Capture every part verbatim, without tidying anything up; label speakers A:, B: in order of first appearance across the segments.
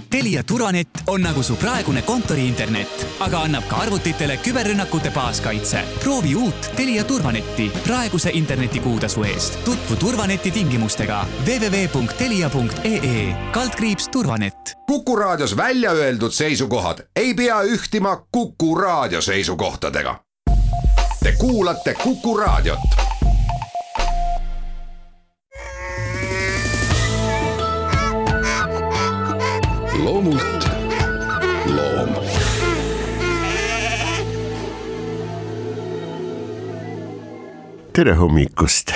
A: Telia Turvanet on nagu su praegune kontori-internet, aga annab ka arvutitele küberrünnakute baaskaitse. Proovi uut Telia Turvanetti praeguse internetikuutasu eest. Tutvu Turvaneti tingimustega w w w punkt telia punkt e e kaldkriips turvanet.
B: Kuku Raadios välja öeldud seisukohad ei pea ühtima Kuku Raadio seisukohtadega. Te kuulate Kuku Raadiot. Loomult loom.
C: Tere hommikust.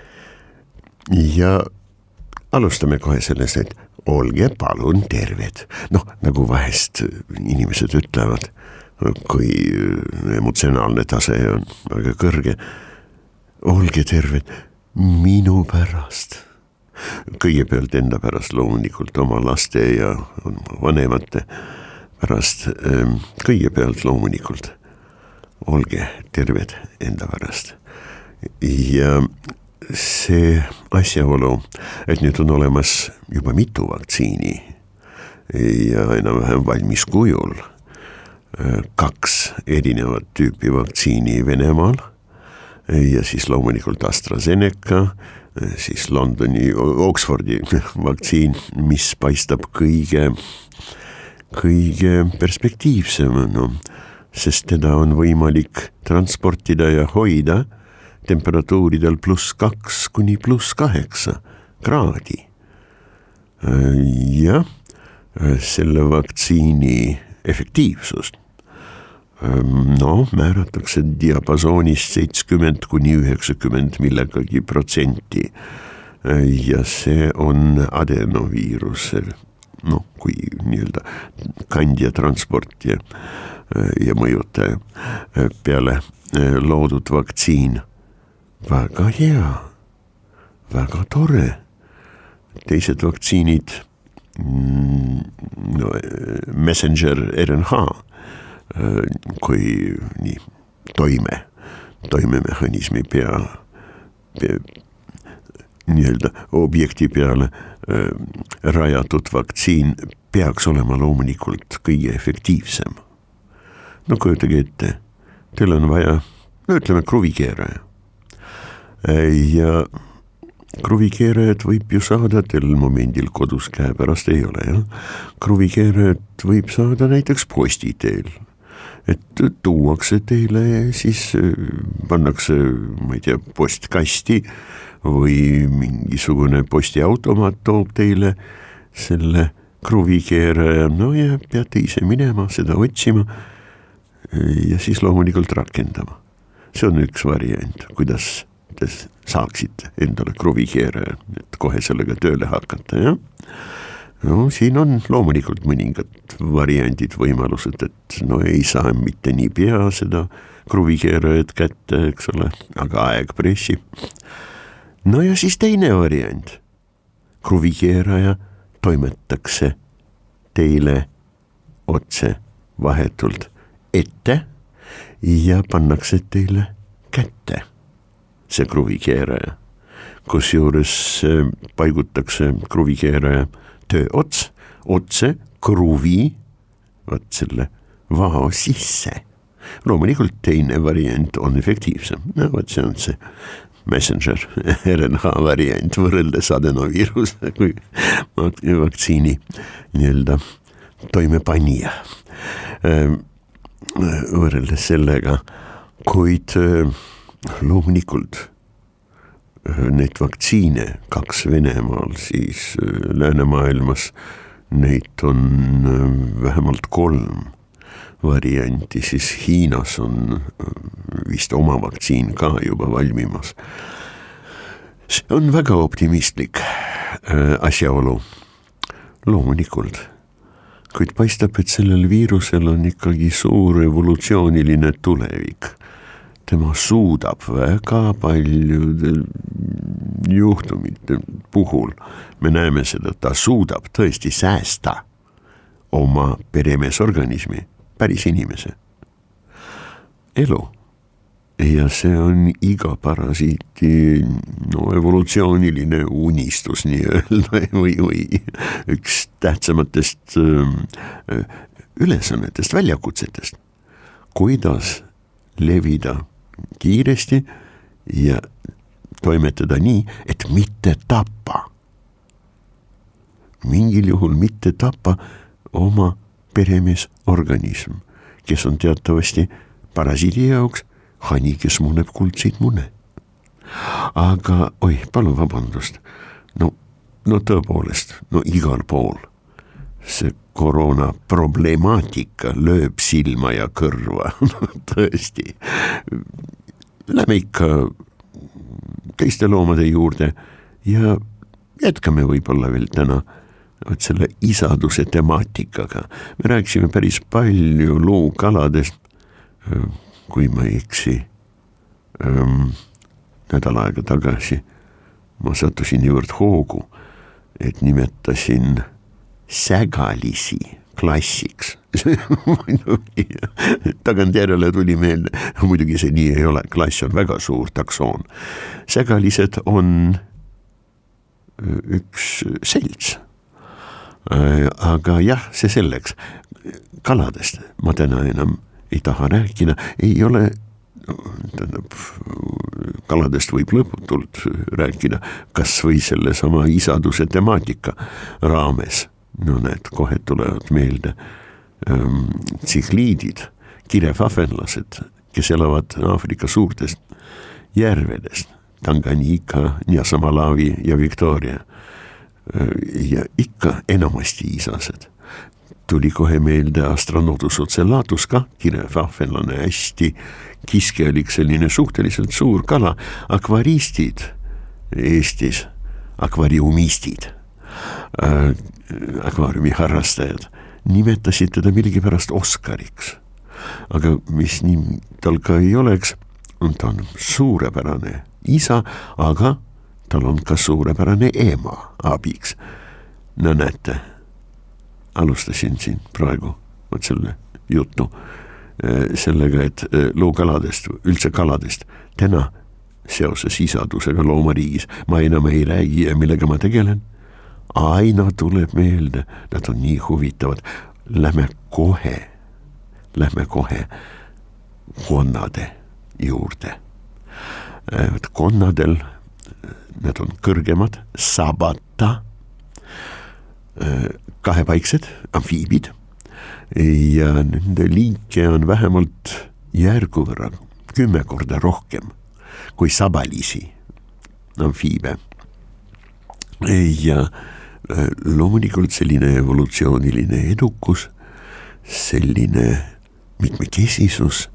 C: Ja alustame kohe selles, et olge palun terved. Noh, nagu vahest inimesed ütlevad, kui emotsionaalne tase on väga kõrge. Olge terved minu pärast. Kõigepealt enda pärast, loomulikult oma laste ja vanemate pärast. Kõigepealt loomulikult olge terved enda pärast. Ja see asjaolu, et nüüd on olemas juba mitu vaktsiini ja enam-vähem valmis kujul, kaks erinevat tüüpi vaktsiini Venemaal ja siis loomulikult AstraZeneca, siis Londoni, Oxfordi vaktsiin, mis paistab kõige, kõige perspektiivsem, no, sest teda on võimalik transportida ja hoida temperatuuridel pluss kaks kuni pluss kaheksa kraadi. Ja selle vaktsiini efektiivsust no, määratakse diapasoonist seitsekümmend kuni üheksakümmend millegagi protsenti. Ja see on adenoviiruse, no, kui nii-öelda kandja transportija ja mõjutaja peale loodud vaktsiin. Väga hea, väga tore. Teised vaktsiinid, no, messenger R N A, kui nii, toime, toimemehhanismi pea, pea nii-öelda objekti peale äh, rajatud vaktsiin peaks olema loomulikult kõige efektiivsem. No kujutage ette, teil on vaja, no ütleme, kruvikeeraja. Ja kruvikeerajat võib ju saada teil momendil kodus käepärast ei ole, jah. Kruvikeerajat võib saada näiteks posti teel. Et tuuakse teile, siis pannakse, ma ei tea, postkasti või mingisugune postiautomaat toob teile selle kruvikeeraja, no ja peate ise minema, seda otsima ja siis loomulikult rakendama. See on üks variant, kuidas te saaksite endale kruvikeeraja, et kohe sellega tööle hakata, jah? No siin on loomulikult mõningad variandid, võimalused, et no ei saa mitte nii pea seda kruvikeerajat kätte, eks ole, aga aeg pressib. No ja siis teine variant. Kruvikeeraja toimetakse teile otse vahetult ette ja pannakse teile kätte see kruvikeeraja, kus juures paigutakse kruvikeeraja töö ots, otse kruvi, vaat selle vao sisse. Loomulikult teine variant on efektiivsem. No, vaat see on see messenger R N A variant võrreldes adenoviiruse kui vaktsiini nii-öelda toimepanija. Võrreldes sellega, kuid loomulikult neid vaktsiine, kaks Venemaal, siis läänemaailmas neid on vähemalt kolm varianti, siis Hiinas on vist oma vaktsiin ka juba valmimas. See on väga optimistlik asjaolu, loomulikult, kuid paistab, et sellel viirusel on ikkagi suur evolutsiooniline tulevik. Tema suudab väga paljudel juhtumite puhul, me näeme seda, ta suudab tõesti säästa oma peremeesorganismi, päris inimese elu. ja see on iga parasiiti no, evolutsiooniline unistus nii-öelda või, või üks tähtsamatest ülesannetest, väljakutsetest, kuidas levida kiiresti ja toimetada nii, et mitte tappa. Mingil juhul mitte tappa oma peremees organism, kes on teatavasti parasiidi jaoks hani, kes muneb kuldseid mune. Aga, oi, palun vabandust, no, no tõepoolest, no igal pool see koroona problemaatika lööb silma ja kõrva, no tõesti. Lähme ikka teiste loomade juurde ja jätkame võib-olla veel täna võt selle isaduse temaatikaga. Me rääksime päris palju luukaladest, kui ma ei eksi ähm, nädal aega tagasi ma sattusin niivõrd hoogu, et nimetasin sägalisi klassiks. Tagantjärele tuli meelde, muidugi see nii ei ole, klass on väga suur taksoon. Sägalised on üks selts. Aga jah, see selleks. Kaladest ma täna enam ei taha rääkida, ei ole, tähendab, kaladest võib lõputult rääkida, kas või selle sama isaduse temaatika raames. No näed, kohe tulevad meelde ähm, tsikliidid, kirefafenlased, kes elavad Aafrika suurtest järvedest, Tanganyika, Niasamalawi ja Victoria. Ja ikka enamasti isased. Tuli kohe meelde Astronodus ocellatus ka, kirefafenlane, hästi kiskelik selline suhteliselt suur kala, akvaristid Eestis, akvariumistid, äh, akvaariumi harrastajad nimetasid teda millegipärast Oskariks. Aga mis nii tal ka ei oleks, ta on suurepärane isa, aga tal on ka suurepärane ema abiks. No näete, alustasin siin praegu võt selle jutu sellega, et luukaladest, üldse kaladest täna seoses isadusega loomariigis ma enam ei räägi ja millega ma tegelen. Aina tuleb meelde, nad on nii huvitavad. Lähme kohe, lähme kohe konnade juurde. Konnadel nad on kõrgemad, sabata, kahepaiksed, amfiibid ja nende liike on vähemalt järgu võrra, kümme korda rohkem kui sabalisi amfiibe. Ja loomulikult selline evolutsiooniline edukus, selline mitmekesisus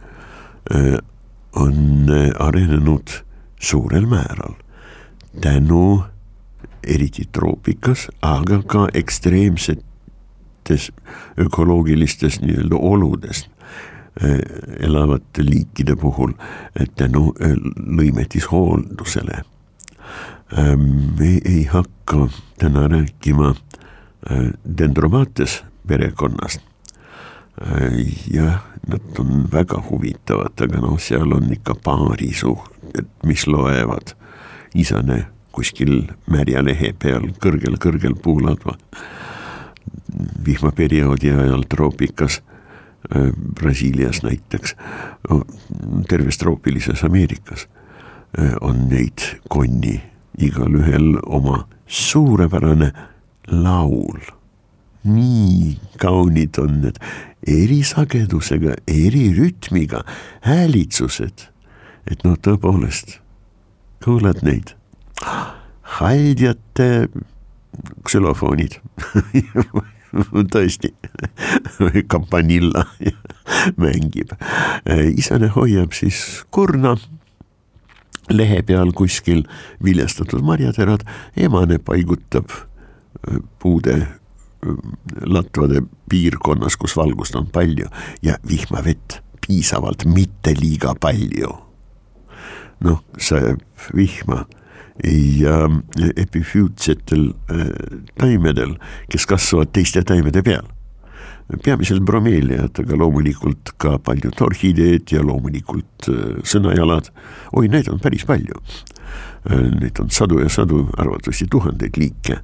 C: on arenenud suurel määral tänu eriti troopikas, aga ka ekstreemsetes ökoloogilistes nii-öelda oludest elavate liikide puhul tänu lõimetishooldusele. Me ei hakka täna rääkima dendromates perekonnast. Jah, nad on väga huvitavad, aga no seal on ikka paari suhted, mis loevad isane kuskil märja lehe peal kõrgel-kõrgel puuladva vihmaperioodi ajal troopikas, Brasiilias näiteks, terves troopilises Ameerikas on neid konni igal ühel oma suurepärane laul. Nii kaunid on need eri sagedusega, eri rütmiga häälitsused, et no tõepoolest kuulad neid haldjate ksülofoonid tõesti kampanilla mängib. Isane hoiab siis kurna lehe peal kuskil viljastatud marjaterad, emane paigutab puude latvade piirkonnas, kus valgust on palju ja vihmavett piisavalt, mitte liiga palju. Noh, sajab vihma ja epifüütsetel taimedel, kes kasvavad teiste taimede peal. peamiselt bromeeliad, aga loomulikult ka paljud orhideed ja loomulikult sõnajalad. Oi, neid on päris palju. Neid on sadu ja sadu, arvatavasti tuhandeid liike.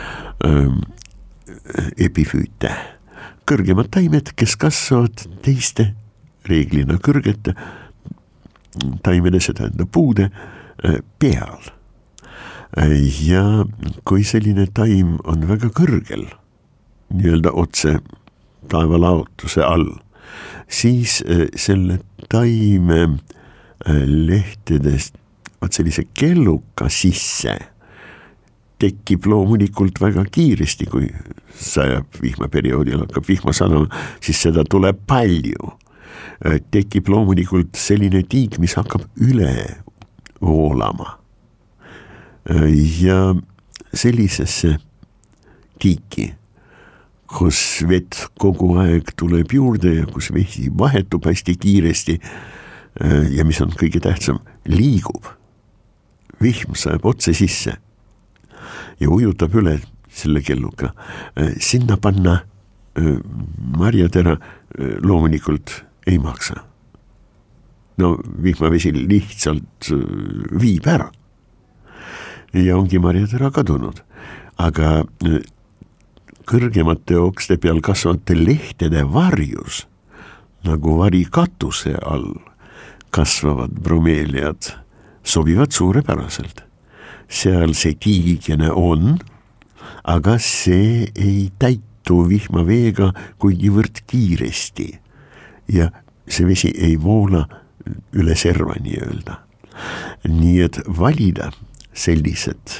C: Epifüüte, kõrgemad taimed, kes kasvavad teiste reeglina kõrgete taimede, see tähendab puude peal. Ja kui selline taim on väga kõrgel, nii-öelda otse taevalaotuse all, siis selle taime lehtedest vaat sellise kelluka sisse tekib loomulikult väga kiiresti, kui sajab vihmaperioodil, hakkab vihma sadama, siis seda tuleb palju. Tekib loomulikult selline tiig, mis hakkab üle voolama. Ja sellisesse tiiki, kus vett kogu aeg tuleb juurde ja kus vesi vahetub hästi kiiresti ja mis on kõige tähtsam, liigub. Vihm sajab otse sisse ja ujutab üle selle kelluka. Sinna panna marjatera loomulikult ei maksa. No vihmavesi lihtsalt viib ära. Ja ongi marjatera kadunud. Aga kõrgemate okste peal kasvavate lehtede varjus, nagu vari katuse all, kasvavad bromeeliad sobivad suurepäraselt. Seal see tiigikene on, aga see ei täitu vihmaveega kuigivõrd kiiresti ja see vesi ei voola üle serva nii öelda. Nii et valida sellised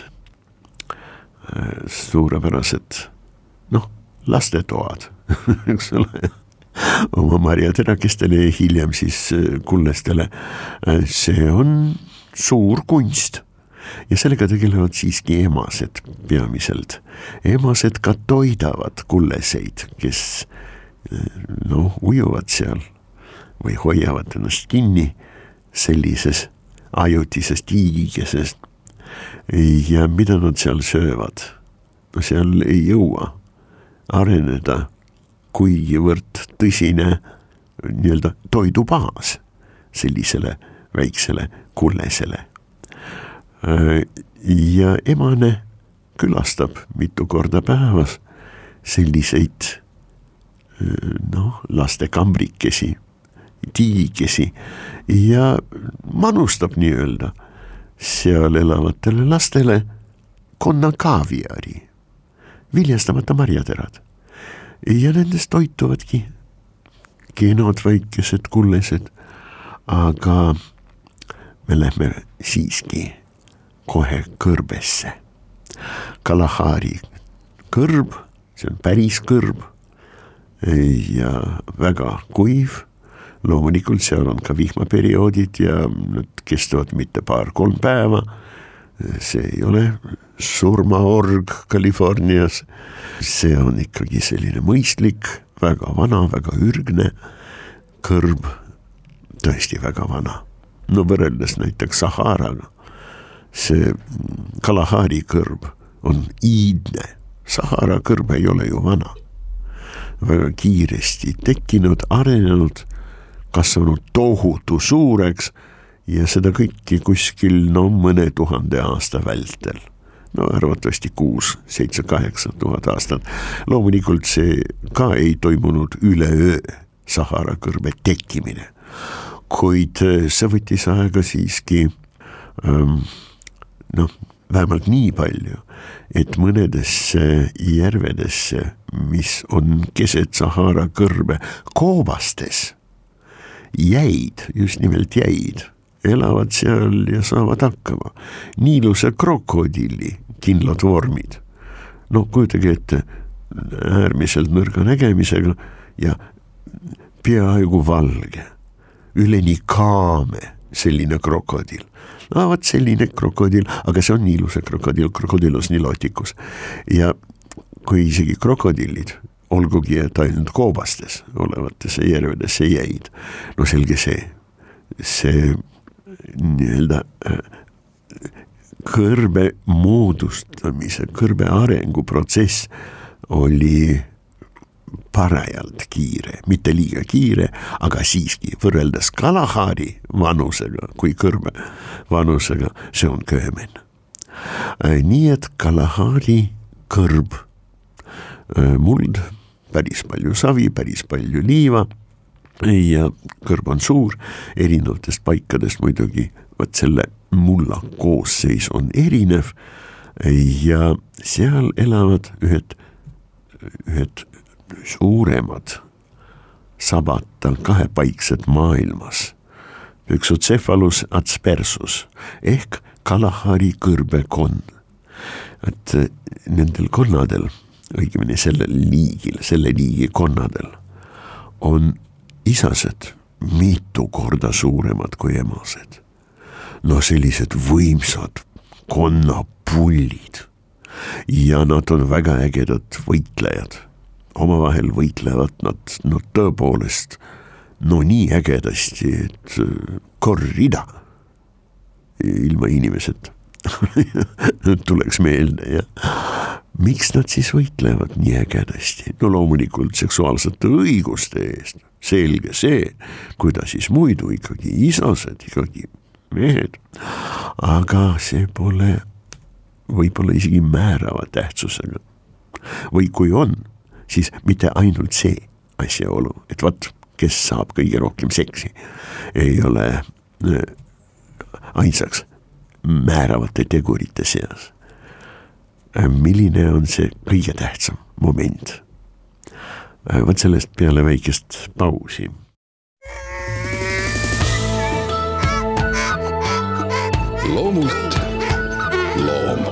C: suurepärased, noh, lastetoad, eks ole, oma marjaterakestele ja hiljem siis kullestele, see on suur kunst. Ja sellega tegelevad siiski emased peamiselt. Emased ka toidavad kulleseid, kes no, ujuvad seal või hoiavad ennast kinni sellises ajutises tiigikeses. Ja mida nad seal söövad? No seal ei jõua areneda kuigivõrd tõsine nii-öelda toidubaas sellisele väiksele kullesele. Ja emane külastab mitu korda päevas selliseid noh, laste kambrikesi, tiigikesi ja manustab nii öelda seal elavatele lastele konnakaaviari, viljastamata marjaterad. Ja nendest toituvadki kenod väikesed kullesed, aga me lähme siiski kohe kõrbesse. Kalahari kõrb, see on päris kõrb ja väga kuiv. Loomulikult seal on ka vihmaperioodid ja need kestavad mitte paar-kolm päeva. See ei ole surmaorg Californias. See on ikkagi selline mõistlik, väga vana, väga ürgne kõrb, tõesti väga vana. No võrreldes näiteks Saharaga. See Kalahari kõrb on iidne. Sahara kõrb ei ole ju vana. Väga kiiresti tekkinud, arenenud, kasvanud tohutu suureks ja seda kõiki kuskil no mõne tuhande aasta vältel. No arvatavasti kuus, seitse, kaheksa tuhat aastat. Loomulikult see ka ei toimunud üleöö Sahara kõrbe tekkimine. Kuid see võttis aega siiski ähm, noh, vähemalt nii palju, et mõnedesse järvedesse, mis on keset Sahara kõrbe koobastes, jäid, just nimelt jäid, elavad seal ja saavad hakkama. Niiluse krokodilli kindlad vormid. No kujutage ette äärmiselt nõrga nägemisega ja peaaegu valge. Üleni kaame selline krokodil. No, vaat selline krokodil, aga see on niiluse krokodil, krokodilus nilotikus. Ja kui isegi krokodillid, olgugi et ainult koobastes olevatesse järvedesse jäid, no selge see, see nii-öelda kõrbe moodustamise, kõrbe arenguprotsess oli parajalt kiire, mitte liiga kiire, aga siiski võrreldes Kalahari vanusega kui kõrbe vanusega, see on köömen. Nii et Kalahari kõrb, muld, päris palju savi, päris palju liiva ja kõrb on suur, erinevatest paikadest muidugi, võt selle mulla koosseis on erinev ja seal elavad ühed, ühed suuremad sabata kahepaiksed maailmas, Pyxocephalus adspersus ehk Kalahari kõrbekon. Et nendel konnadel, õigemini sellel liigil, selle liigi konnadel on isased mitu korda suuremad kui emased. No sellised võimsad konnapullid ja nad on väga ägedad võitlejad. Omavahel võitlevad nad no tõepoolest no nii ägedasti, et korrida ilma inimesed tuleks meelde ja miks nad siis võitlevad nii ägedasti? No loomulikult seksuaalsete õiguste eest, selge see, kuidas siis muidu ikkagi isased, ikkagi mehed, aga see pole võib-olla isegi määrava tähtsusega. Või kui on, siis mitte ainult see asjaolu, et vaat, kes saab kõige rohkem seksi, ei ole ainsaks määravate tegurite seas. Milline on see kõige tähtsam moment? Vaat sellest peale väikest pausi.
B: Loomult loom.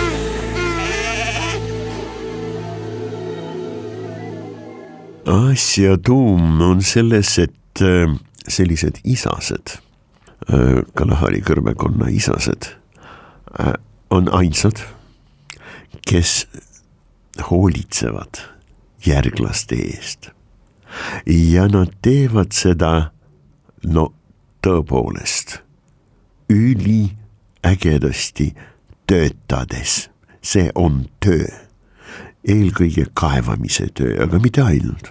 C: Asja tuum on selles, et sellised isased, Kalahari kõrbekonna isased on ainsad, kes hoolitsevad järglaste eest. Ja nad teevad seda, no tõepoolest, üli ägedasti töötades. See on töö. Eelkõige kaevamise töö, aga mitte ainult.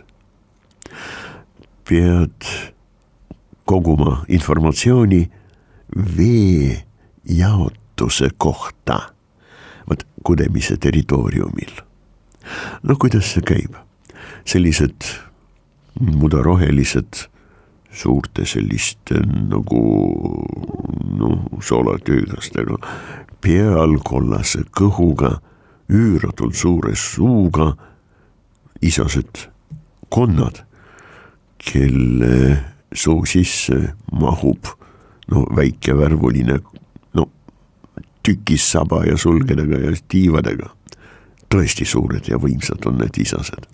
C: Pead koguma informatsiooni vee jaotuse kohta, vaat kudemise territooriumil. No kuidas see käib? Sellised mudarohelised suurte selliste nagu no, soolatöögastega, pealkollase kõhuga, üüratult suure suuga isased konnad, kelle suu sisse mahub no, väike värvuline no, tükis saba ja sulgedega ja tiivadega. Tõesti suured ja võimsad on need isased.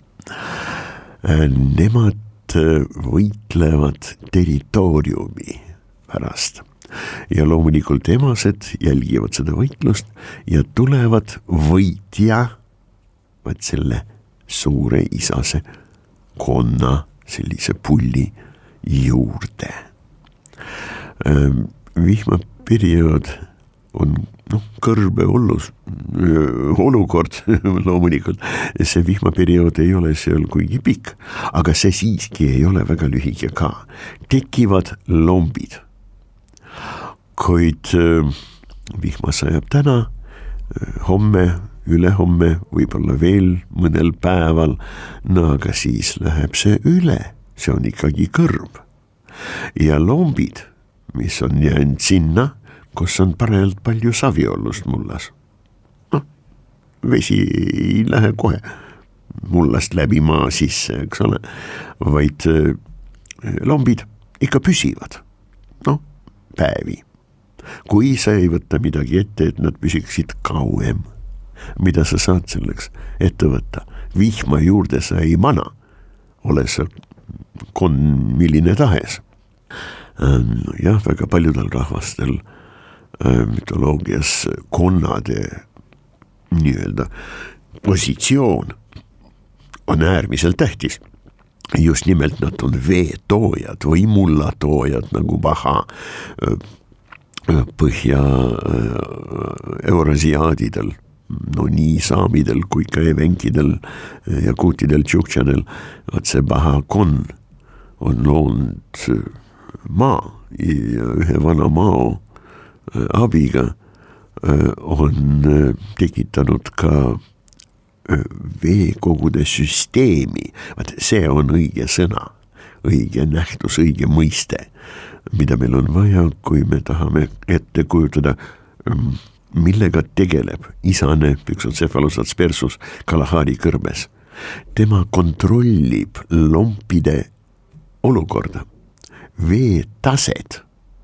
C: Nemad võitlevad territooriumi pärast ja loomulikult emased jälgivad seda võitlust ja tulevad võitja vaat selle suure isase konna sellise pulli juurde. Vihmaperiood on no, kõrbe ollus, olukord loomulikult. See vihmaperiood ei ole seal kuigi pikk, aga see siiski ei ole väga lühike ka. Tekivad lombid. Kuid vihma sajab täna, homme, ülehomme, võib-olla veel mõnel päeval, no aga siis läheb see üle, see on ikkagi kõrb. Ja lombid, mis on jäänud sinna, kus on parajalt palju saviollust mullas. No, vesi ei lähe kohe mullast läbi maa sisse, eks ole, vaid lombid ikka püsivad, no, päevi. Kui sa ei võtta midagi ette, et nad püsiksid kauem, mida sa saad selleks ette võtta? Vihma juurde sa ei mana, ole sa kon milline tahes. Jah, väga paljudel rahvastel mütoloogias konnade nii-öelda positsioon on äärmiselt tähtis. Just nimelt nad on veetoojad või mullatoojad nagu Baha põhja eurasiaadidel no nii saamidel kui ka evenkidel ja kuutidel tšuktšadel, et see paha konn on loonud maa ja ühe vana mao abiga on tekitanud ka veekogude süsteemi. Vaat see on õige sõna, õige nähtus, õige mõiste, mida meil on vaja, kui me tahame ette kujutada, millega tegeleb isane Pyxocephalus aspersus Kalahari kõrbes. Tema kontrollib lompide olukorda, veetaset.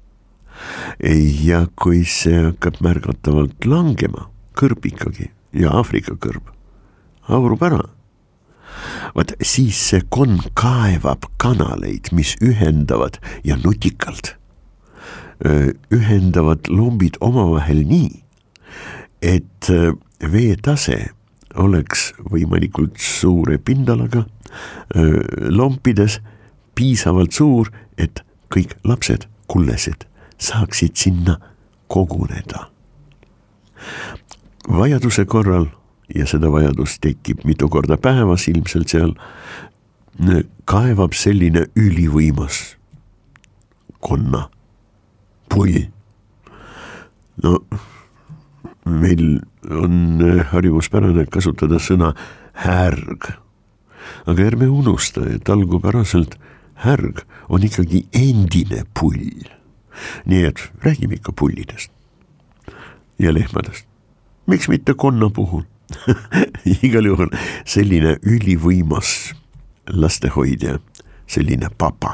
C: Ja kui see hakkab märgatavalt langema, kõrb ikkagi ja Aafrika kõrb, aurub ära. Vaat siis see konn kaevab kanaleid, mis ühendavad ja nutikalt ühendavad lombid omavahel nii, et veetase oleks võimalikult suure pindalaga lompides piisavalt suur, et kõik lapsed, kullesed saaksid sinna koguneda. Vajaduse korral, ja seda vajadus tekib mitu korda päevas ilmselt seal, kaevab selline ülivõimas konna pull. No meil on harjumuspärane kasutada sõna härg, aga ärme unusta, et algupäraselt härg on ikkagi endine pull. Nii et räägime ikka pullidest ja lehmadest. Miks mitte konna puhul? Igal juhul selline ülivõimas lastehoidja, selline papa.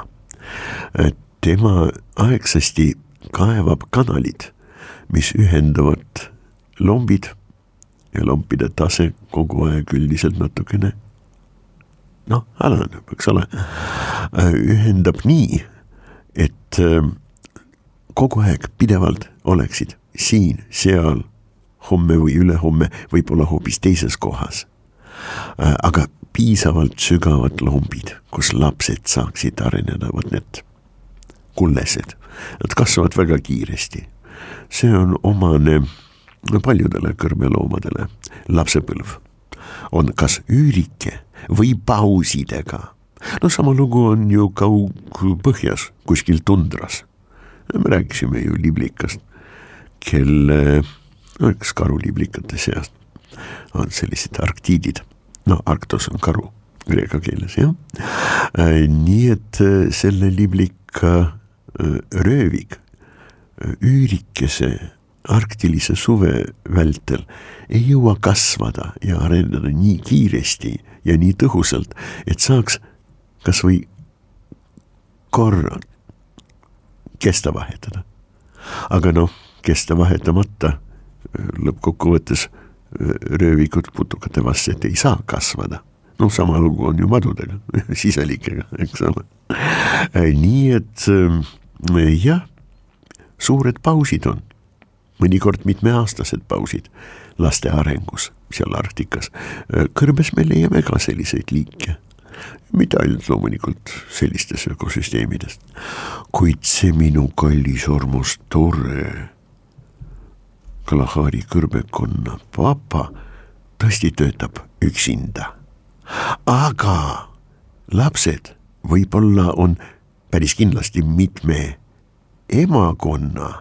C: Tema aegsasti kaevab kanalid, mis ühendavad lombid ja lompide tase kogu aeg üldiselt natukene, noh, alaneb, eks ole, ühendab nii, et kogu aeg pidevalt oleksid siin, seal, homme või ülehomme, võib-olla hoopis teises kohas. Aga piisavalt sügavad lombid, kus lapsed saaksid areneda, võt need kullesed. Nad kasvavad väga kiiresti. See on omane paljudele kõrbeloomadele. Lapsepõlv on kas üürike või pausidega. No sama lugu on ju kaug põhjas, kuskil tundras. Me rääkisime ju liblikast, kelle, no eks karuliblikate seast on sellised arktiidid. No arktos on karu kreeka keeles, jah. Nii et selle liblika röövik üürikese arktilise suve vältel ei jõua kasvada ja areneda nii kiiresti ja nii tõhusalt, et saaks kas või korra kesta vahetada. Aga noh, kesta vahetamata lõppkokkuvõttes röövikud putukate vastet ei saa kasvada. No sama lugu on ju madudega, siselikega, eks ole. Nii et jah, suured pausid on, mõnikord mitmeaastased pausid laste arengus seal Arktikas. Kõrbes me leiame ka selliseid liike. Mitte ainult loomulikult sellistes ökosüsteemidest, kuid see minu kallis armas tore Kalahari kõrbekonna papa tõesti töötab üksinda. Aga lapsed võib-olla on päris kindlasti mitme emakonna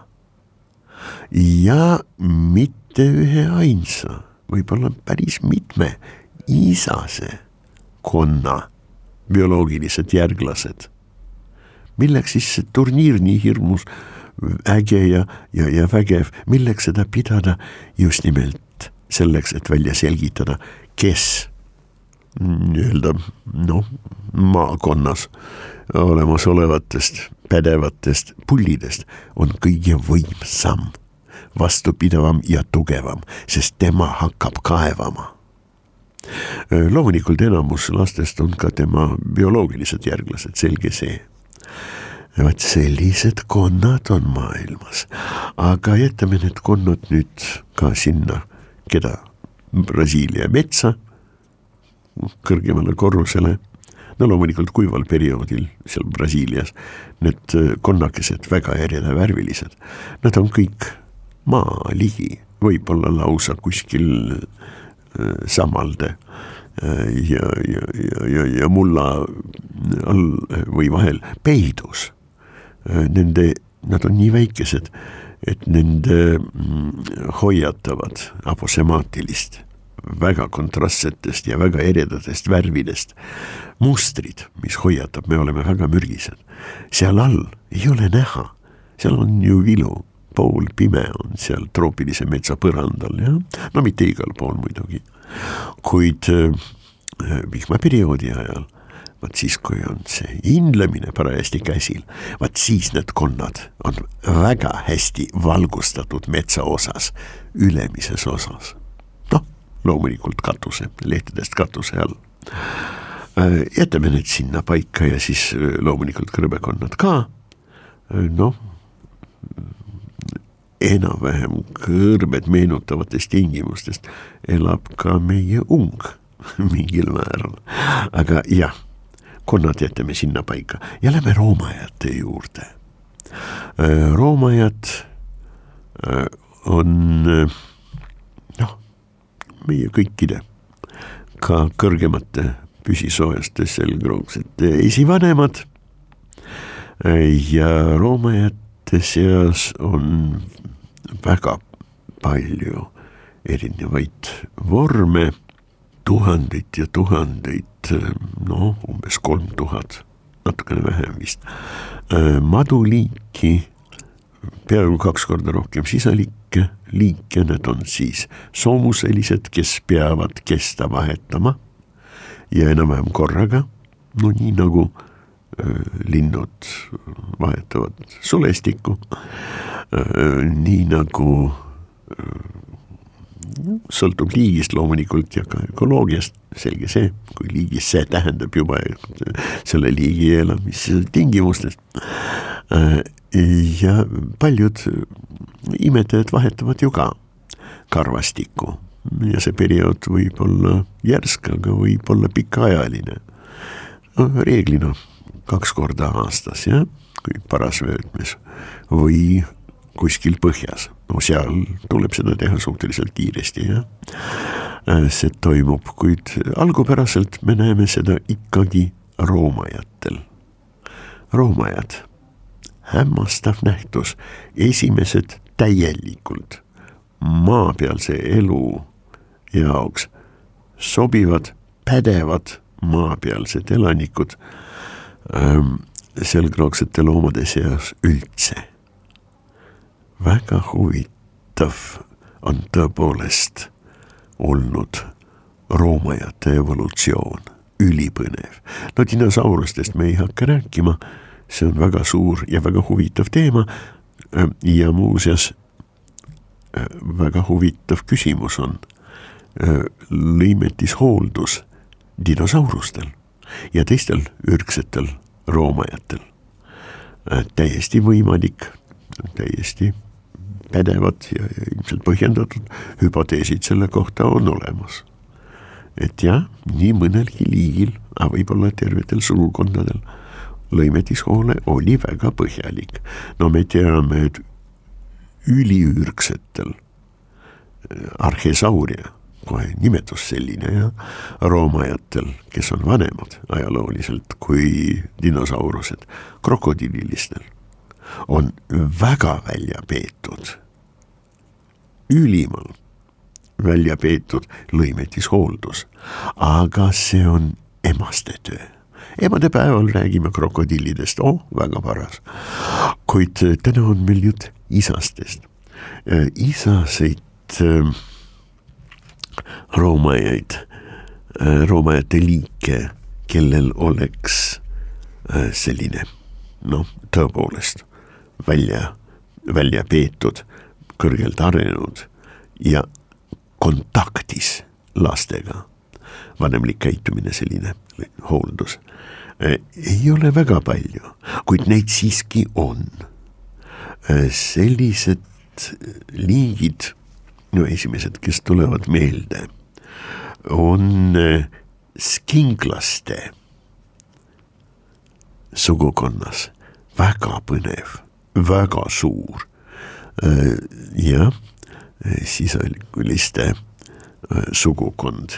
C: ja mitte ühe ainsa, võib-olla päris mitme isase konna bioloogilised järglased. Milleks siis see turniir nii hirmus äge ja, ja, ja vägev, milleks seda pidada just nimelt selleks, et välja selgitada, kes nii-öelda, noh, maakonnas olemas olevatest pädevatest pullidest on kõige võimsam, vastupidavam ja tugevam, sest tema hakkab kaevama. Loomulikult enamus lastest on ka tema bioloogilised järglased, selge see. Vaat sellised konnad on maailmas, aga jätame need konnad nüüd ka sinna, keda Brasiilia metsa, kõrgemale korrusele, no loomulikult kuival perioodil seal Brasiilias, need konnakesed väga erinevärvilised, nad on kõik maa ligi võib-olla lausa kuskil samalde ja, ja, ja, ja, ja mulla all või vahel peidus. Nende, nad on nii väikesed, et nende hoiatavad aposemaatilist, väga kontrastsetest ja väga eredatest värvidest mustrid, mis hoiatab, me oleme väga mürgised. Seal all ei ole näha, seal on ju vilu, pool pime on seal troopilise metsa põrandal, ja? No mitte igal pool muidugi, kuid vihmaperioodi ajal, vaat siis, kui on see indlemine parajasti käsil, vaat siis need konnad on väga hästi valgustatud metsa osas, ülemises osas. Noh, loomulikult katuse, lehtedest katuse all. Jätame need sinna paika ja siis loomulikult kõrbekonnad ka. Noh, enam-vähem kõrbed meenutavatest tingimustest elab ka meie ung mingil määral. Aga jah, konnad jätame sinna paika ja lähme roomajate juurde. Roomajad on noh, meie kõikide ka kõrgemate püsisoojaste selgroogsete esivanemad ja roomajate seas on väga palju erinevaid vorme, tuhandeid ja tuhandeid, no umbes kolm tuhat, natukene vähem vist, maduliiki, peaaegu kaks korda rohkem sisalikke liike, need on siis soomuselised, kes peavad kesta vahetama ja enam-vähem korraga, no nii nagu linnud vahetavad sulestikku, nii nagu sõltub liigist loomulikult ja ka ökoloogiast, selge see, kui liigis see tähendab juba selle liigi elamise tingimustest. Ja paljud imetajad vahetavad ju ka karvastikku ja see periood võib olla järsk, aga võib olla pikaajaline. Reeglina kaks korda aastas, ja, kui parasvöötmes või kuskil põhjas. No seal tuleb seda teha suhteliselt kiiresti, ja see toimub, kuid algupäraselt me näeme seda ikkagi roomajatel. Roomajad, hämmastav nähtus, esimesed täielikult maapealse elu jaoks sobivad, pädevad maapealsed elanikud ähm, selgroogsete loomade seas üldse. Väga huvitav on tõepoolest olnud roomajate evolutsioon, ülipõnev. No dinosaurustest me ei hakka rääkima, see on väga suur ja väga huvitav teema ja muuseas väga huvitav küsimus on lõimetishooldus dinosaurustel ja teistel ürgsetel roomajatel. Täiesti võimalik, täiesti pädevad ja ilmselt põhjendatud hüpoteesid selle kohta on olemas. Et jah, nii mõnelgi liigil, aga võib-olla tervetel sugukondadel lõimetishoole oli väga põhjalik. No me teame, et üliürgsetel arhesauria, kohe nimetus selline, ja roomajatel, kes on vanemad ajalooliselt kui dinosaurused, krokodililistel, on väga välja peetud, ülimal välja peetud lõimetishooldus, aga see on emaste töö. Emade päeval räägime krokodillidest, oh, väga paras. Kuid täna on meil jutt isastest. Isaseid äh, roomajaid, äh, roomajate liike, kellel oleks äh, selline, noh, tõepoolest välja, välja peetud, kõrgelt arenud ja kontaktis lastega. Vanemlik käitumine, selline hooldus. Ei ole väga palju, kuid neid siiski on. Sellised liigid, no esimesed, kes tulevad meelde, on skinglaste sugukonnas. Väga põnev, väga suur. Ja sisalkuliste sugukond.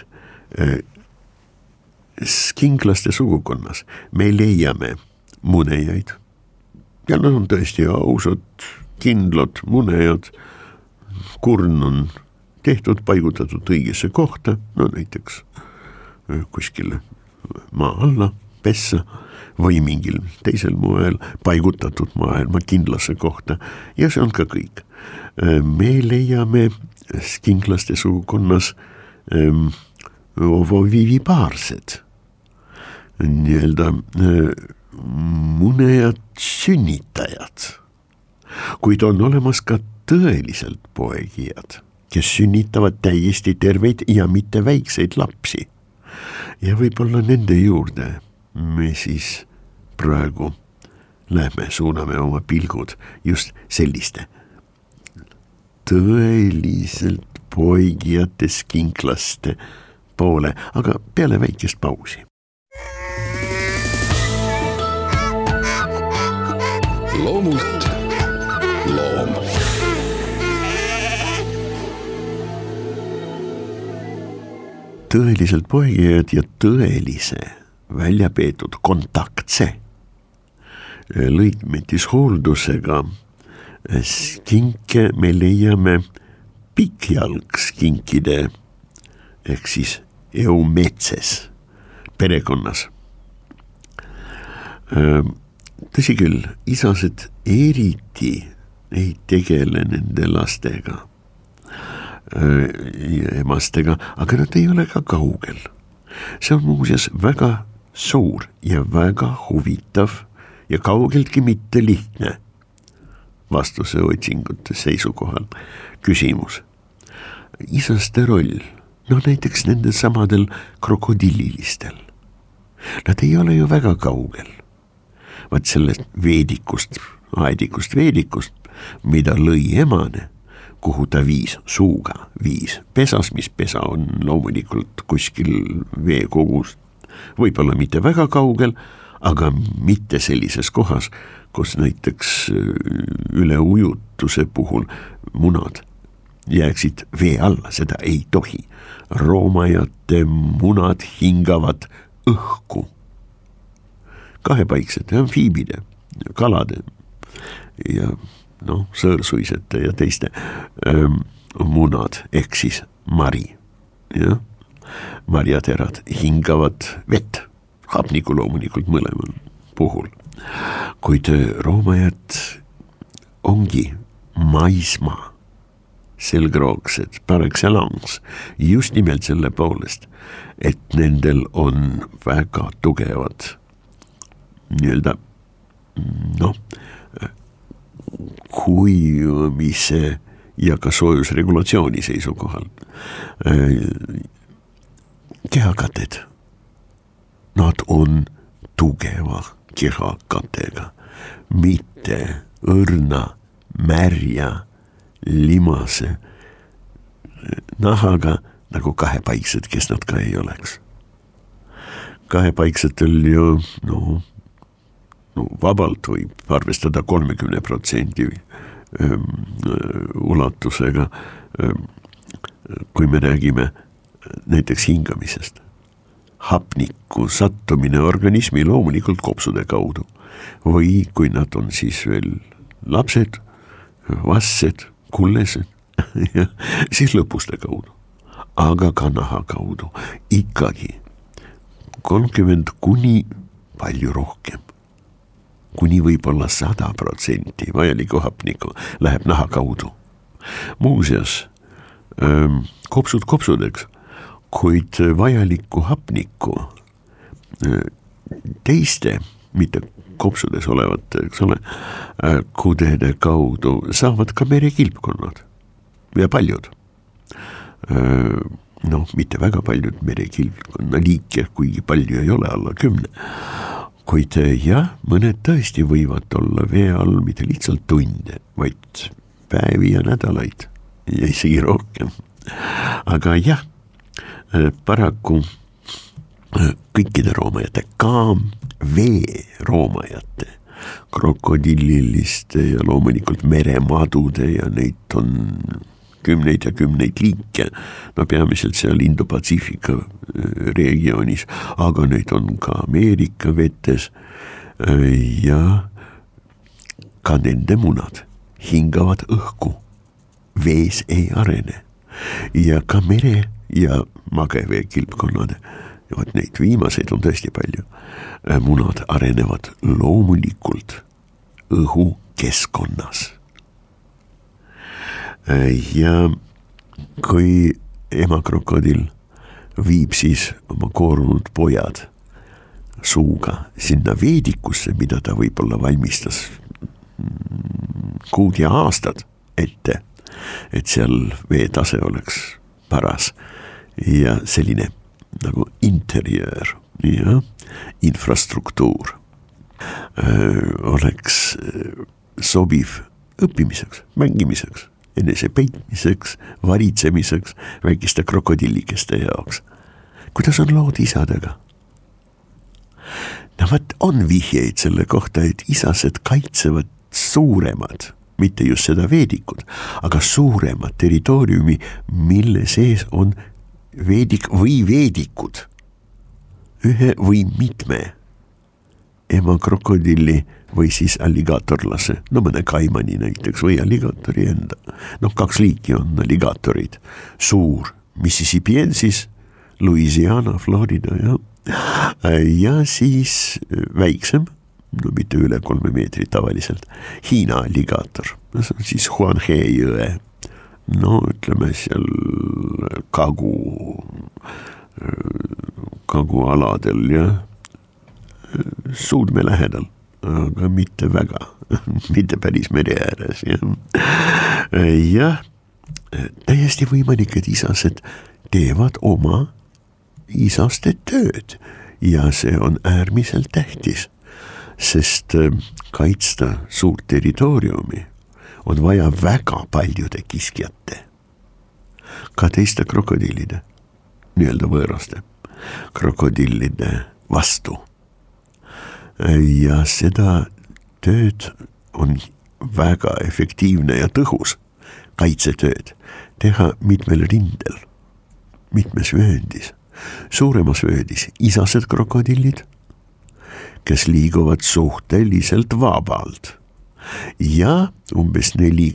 C: Skinglaste sugukonnas me leiame munejaid ja nad on tõesti ausad, kindlad munejad. Kurn on tehtud, paigutatud õigesse kohta, no näiteks kuskile maa alla, pessa või mingil teisel moel paigutatud maailma kindlasse kohta ja see on ka kõik. Me leiame skinglaste sugukonnas ähm, ovovivipaarsed, nii-öelda munejad sünnitajad, kuid on olemas ka tõeliselt poegijad, kes sünnitavad täiesti terveid ja mitte väikseid lapsi. Ja võib-olla nende juurde me siis praegu lähme, suuname oma pilgud just selliste tõeliselt poegijate skinglaste poole, aga peale väikest pausi.
B: Loomult loom.
C: Tõeliselt poegijad ja tõelise välja peetud kontaktse lõikmetis hooldusega skinke me leiame pikjalgskinkide ehk siis eumetses perekonnas. Tõsi küll, isased eriti ei tegele nende lastega ja emastega, aga nad ei ole ka kaugel. See on muuseas väga suur ja väga huvitav ja kaugeltki mitte lihtne vastuse otsingute seisukohal küsimus. Isaste roll, no näiteks nende samadel krokodillilistel. Nad ei ole ju väga kaugel. Vaat sellest veedikust, aedikust veedikust, mida lõi emane, kuhu ta viis suuga, viis pesas, mis pesa on loomulikult kuskil veekogus, võib-olla mitte väga kaugel, aga mitte sellises kohas, kus näiteks üleujutuse puhul munad jääksid vee alla, seda ei tohi. Roomajate munad hingavad õhku. Kahepaiksete amfiibide, kalade ja noh, sõõrsuisete ja teiste ähm, munad, ehk siis mari. Ja? Marjaterad hingavad vett, hapniku loomulikult mõlemal puhul. Kuid roomajad ongi maismaa, selgroogsed, par excellence, just nimelt selle poolest, et nendel on väga tugevad nii-öelda noh, kuivamise ja ka soojusregulatsiooni seisukohal kehakated. Nad on tugeva kehakatega, mitte õrna, märja, limase nahaga nagu kahepaiksed, kes nad ka ei oleks. Kahepaiksetel ju no, no vabalt võib arvestada kolmekümne protsendi ulatusega, kui me räägime näiteks hingamisest. Hapniku sattumine organismi loomulikult kopsude kaudu või kui nad on siis veel lapsed, vassed, kullesed ja siis lõpuste kaudu, aga ka naha kaudu ikkagi kolmkümmend kuni palju rohkem, kuni võib-olla sada protsenti vajaliku hapniku läheb naha kaudu. Muuseas, ähm, kopsud kopsudeks, kuid vajalikku hapnikku äh, teiste, mitte kopsudes olevate, eks ole, äh, kudede kaudu saavad ka merekilpkonnad ja paljud. Äh, noh, mitte väga paljud merekilpkonna liike, kuigi palju ei ole, alla kümne. Kuid jah, mõned tõesti võivad olla vee all mitte lihtsalt tunde, vaid päevi ja nädalaid ja isegi rohkem. Aga jah, paraku kõikide roomajate, ka vee roomajate, krokodilliliste ja loomulikult meremadude ja neid on kümneid ja kümneid liike, no peamiselt seal Indo-Patsiifika regioonis, aga neid on ka Ameerika vetes ja ka nende munad hingavad õhku, vees ei arene ja ka mere ja magevee kilpkonnad, vot neid viimaseid on tõesti palju, munad arenevad loomulikult õhukeskkonnas. Ja kui emakrokodil viib siis oma koorunud pojad suuga sinna veedikusse, mida ta võib-olla valmistas kuud ja aastad ette, et seal veetase oleks paras ja selline nagu interjöör ja infrastruktuur öö, oleks sobiv õppimiseks, mängimiseks, enese peitmiseks, varitsemiseks väikeste krokodillikeste jaoks. Kuidas on lood isadega? No võt on vihjeid selle kohta, et isased kaitsevad suuremad, mitte just seda veedikut, aga suuremad territooriumi, mille sees on veedik või veedikud, ühe või mitme emakrokodilli või siis alligaatorlase, no mõne kaimani näiteks või alligaatori enda. No kaks liiki on alligaatorid, suur Mississippiensis, Louisiana, Florida ja, ja siis väiksem, no mitte üle kolme meetri tavaliselt, Hiina alligaator, see on siis Huanghe jõe, no ütleme seal kagu, kagualadel ja Suudme lähedal, aga mitte väga, mitte päris mere ääres ja, ja täiesti võimalik, et isased teevad oma isaste tööd ja see on äärmiselt tähtis, sest kaitsta suurt territooriumi on vaja väga paljude kiskjate, ka teiste krokodillide, nii-öelda võõraste krokodillide vastu. Ja seda tööd on väga efektiivne ja tõhus kaitsetööd teha mitmel rindel, mitmes vööndis. Suuremas vööndis isased krokodillid, kes liiguvad suhteliselt vabalt ja umbes neli,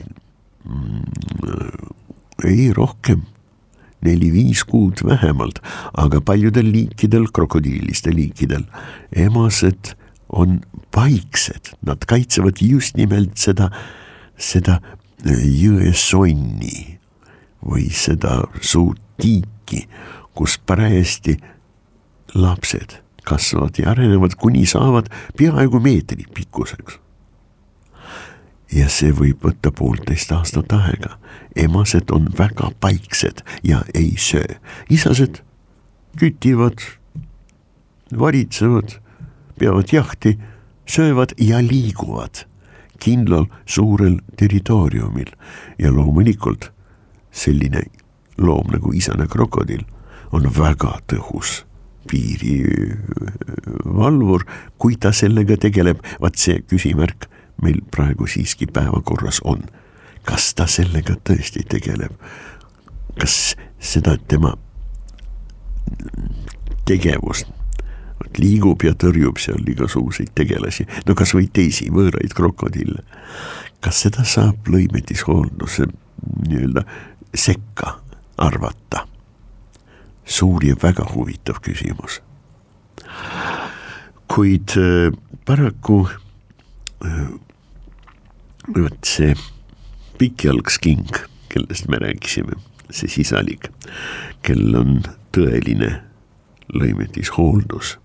C: ei rohkem, neli-viis kuud vähemalt, aga paljudel liikidel, krokodilliste liikidel, emased on paiksed, nad kaitsevad just nimelt seda, seda jõesonni või seda suurt tiiki, kus parajasti lapsed kasvavad ja arenevad, kuni saavad peaaegu meetri pikkuseks. Ja see võib võtta poolteist aastat aega. Emased on väga paiksed ja ei söö. Isased kütivad, varitsevad, peavad jahti, söövad ja liiguvad kindlal suurel territooriumil ja loomulikult selline loom nagu isane krokodill on väga tõhus piirivalvur, kui ta sellega tegeleb, vaat see küsimärk meil praegu siiski päevakorras on. Kas ta sellega tõesti tegeleb? Kas seda tema tegevust liigub ja tõrjub seal igasuguseid tegelasi, no kas või teisi võõraid krokodille. Kas seda saab lõimetishoolduse nii-öelda sekka arvata? Suur ja väga huvitav küsimus. Kuid äh, paraku äh, võt see pikjalgskink, kellest me rääkisime, see sisalik, kel on tõeline lõimetishooldus.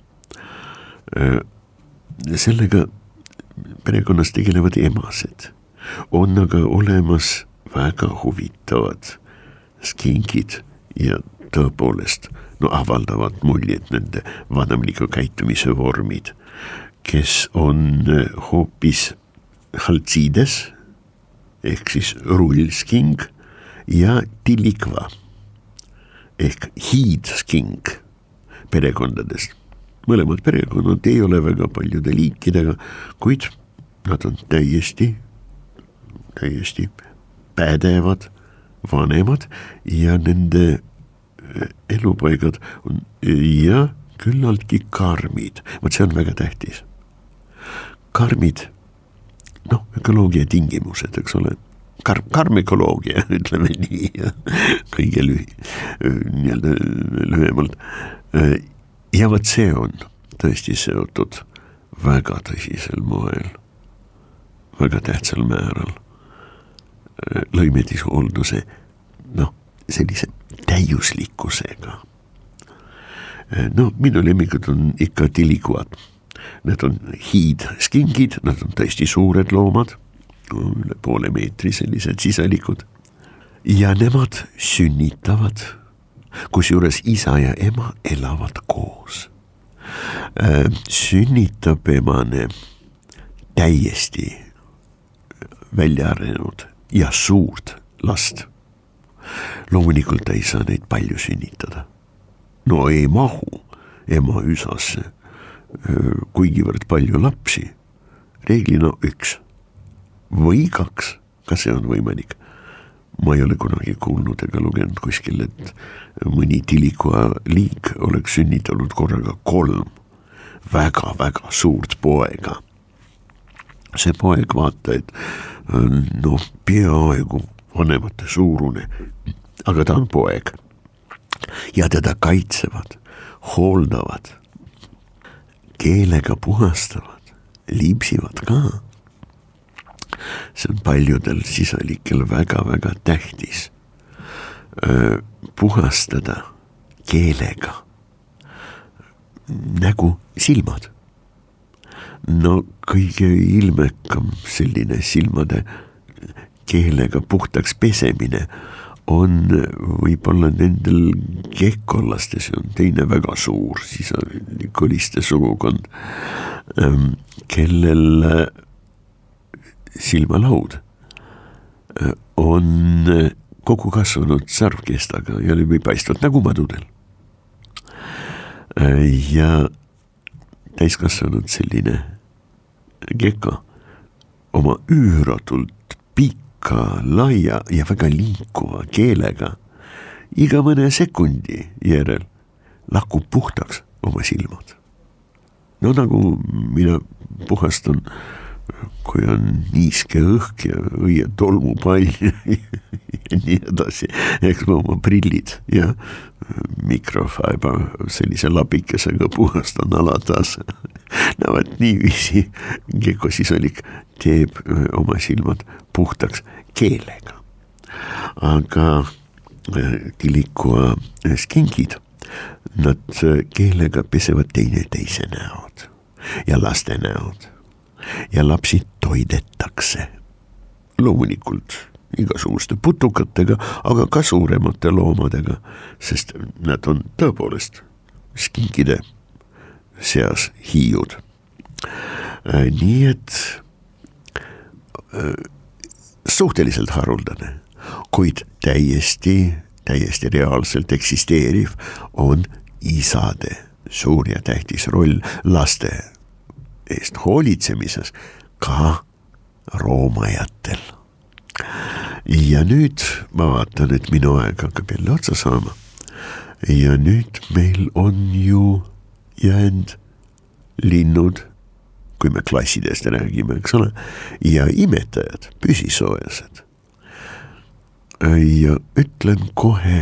C: Sellega perekonnas tegelevad emased. On aga olemas väga huvitavad skinkid ja tõepoolest no avaldavad muljet nende vanemliku käitumise vormid, kes on hoopis haltsides ehk siis rullskink ja tilikva ehk hiidskink perekondadest. Mõlemad perekonnad ei ole väga paljude liikidega, kuid nad on täiesti, täiesti pädevad vanemad ja nende elupaigad on ja küllaltki karmid. Vaat see on väga tähtis. Karmid, noh, ökoloogia tingimused, eks ole. Kar- karmikoloogia, ütleme nii, ja kõige lühi, nii-öelda lühemalt. Ja vaat see on tõesti seotud väga tõsisel moel, väga tähtsal määral lõimedishoolduse, noh, sellise täiuslikkusega. No minu lemmikud on ikka tilikuad. Need on hiidskingid, nad on tõesti suured loomad, üle poole meetri sellised sisalikud. Ja nemad sünnitavad, kusjuures isa ja ema elavad koos. Sünnitab emane täiesti välja arenenud ja suurt last. Loomulikult ta ei saa neid palju sünnitada. No ei mahu ema üsasse kuigivõrd palju lapsi. Reeglina üks või kaks, kas see on võimalik? Ma ei ole kunagi kuulnud ega lugenud kuskil, et mõni tilikua liik oleks sünnitanud korraga kolm väga-väga suurt poega. See poeg vaata, et no peaaegu vanemate suurune, aga ta on poeg ja teda kaitsevad, hooldavad, keelega puhastavad, liipsivad ka. See on paljudel sisalikel väga-väga tähtis öö, puhastada keelega nägu, silmad. No kõige ilmekam selline silmade keelega puhtaks pesemine on võib-olla nendel gekkolastel, see on teine väga suur sisalikuliste sugukond, kellel silmalaud on kogu kasvanud sarvkestaga ja läbipaistvad nagu madudel. Ja täiskasvanud selline gekko oma üüratult pikka, laia ja väga liikuva keelega iga mõne sekundi järel lakub puhtaks oma silmad. No nagu mina puhastan, kui on niiske õhk ja õie tolmupall ja nii edasi, eks ma oma prillid ja mikrofaiba sellise lapikesega puhastan alatas. No vaat niiviisi gekosisalik teeb oma silmad puhtaks keelega. Aga tilikua skingid, nad keelega pesevad teine teise näod ja laste näod. Ja lapsi toidetakse loomulikult igasuguste putukatega, aga ka suuremate loomadega, sest nad on tõepoolest skingide seas hiiud. Nii et suhteliselt haruldane, kuid täiesti, täiesti reaalselt eksisteeriv on isade suur ja tähtis roll laste eest hoolitsemises ka roomajatel. Ja nüüd ma vaatan, et minu aeg hakkab jälle otsa saama. Ja nüüd meil on ju jäänud linnud, kui me klassidest räägime, eks ole, ja imetajad, püsisoojased. Ja ütlen kohe,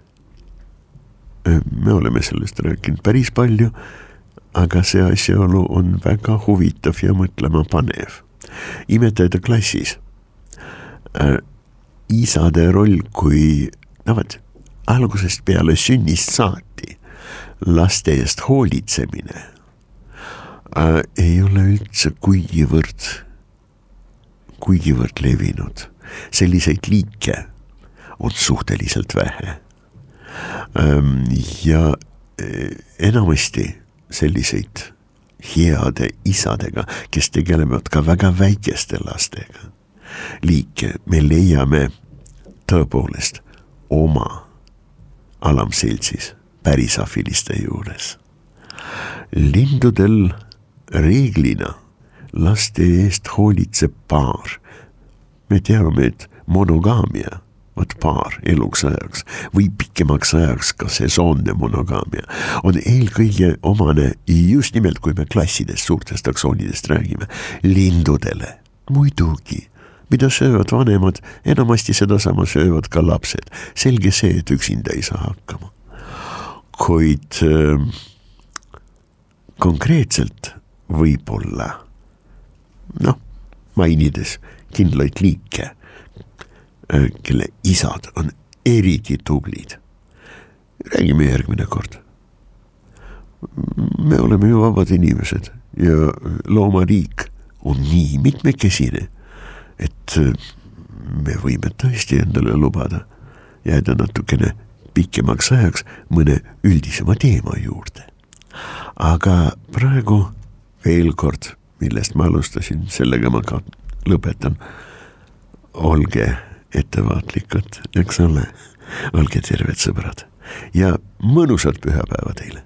C: me oleme sellest rääkinud päris palju, aga see asjaolu on väga huvitav ja mõtlema panev. Imetajate klassis äh, isade roll, kui navad, algusest peale sünnist saati laste eest hoolitsemine äh, ei ole üldse kuigivõrd, kuigivõrd levinud. Selliseid liike on suhteliselt vähe. Ähm, ja äh, enamasti selliseid heade isadega, kes tegelevad ka väga väikeste lastega. Liike me leiame tõepoolest oma alamseltsis pärisafiliste juures. Lindudel reeglina laste eest hoolitseb paar. Me teame, et monogaamia vaat paar eluks ajaks või pikemaks ajaks ka sesoonne monogaamia on eelkõige omane just nimelt, kui me klassidest, suurtest taksoonidest räägime, lindudele. Muidugi, mida söövad vanemad, enamasti sedasama söövad ka lapsed. Selge see, et üksinda ei saa hakkama. Kuid äh, konkreetselt võib-olla, noh, mainides kindlaid liike, kelle isad on eriti tublid. Räägime järgmine kord. Me oleme ju vabad inimesed ja loomariik on nii mitmekesine, et me võime tõesti endale lubada jääda natukene pikemaks ajaks mõne üldisema teema juurde. Aga praegu veel kord, millest ma alustasin, sellega ma ka lõpetan. Olge ettevaatlikud, eks ole, olge terved sõbrad ja mõnusat pühapäeva teile.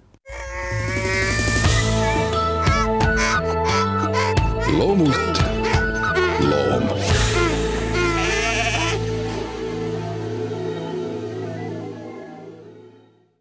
B: Loomult loom.